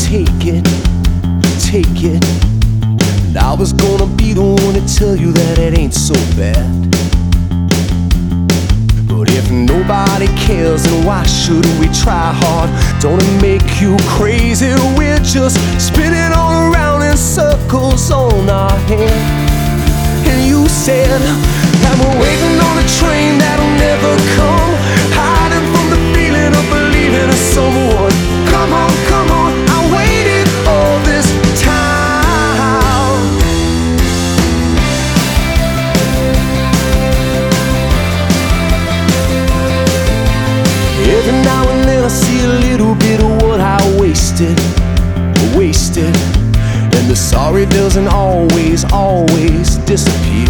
take it, take it. And I was gonna be the one to tell you that it ain't so bad. But if nobody cares, then why should we try hard? Don't it make you crazy? We're just spinning all around in circles on our head. And you said that we're waiting on a train that'll never come, hiding from the feeling of believing in someone. Come on, come on, I waited all this time. Every now and then I see a little bit of what I wasted. And the sorry doesn't always disappear.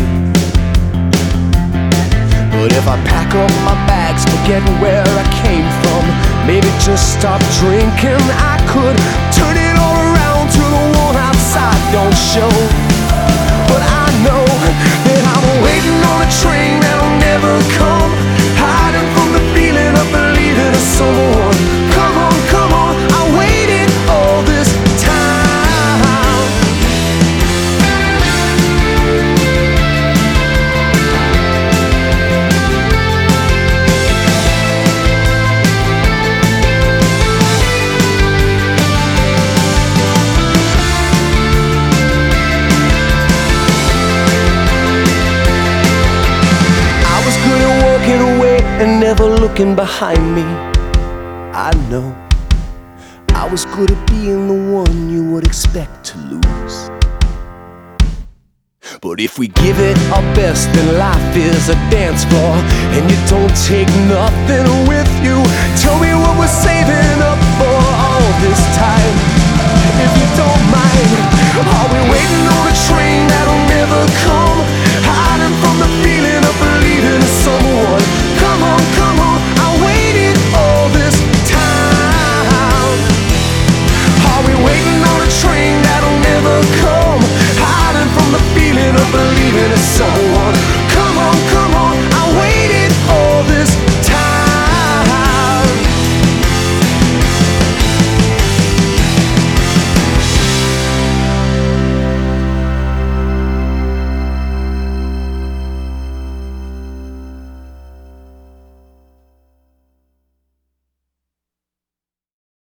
But if I pack up my bags, forget where I came from, maybe just stop drinking, I could turn it all around to the one outside don't show. But I know that I'm waiting on a train that'll never come, hiding from the feeling of believing in someone. Come on, come on, I waited all this time. And never looking behind me. I know I was good at being the one you would expect to lose. But if we give it our best, then life is a dance floor, and you don't take nothing with you. Tell me what we're saving up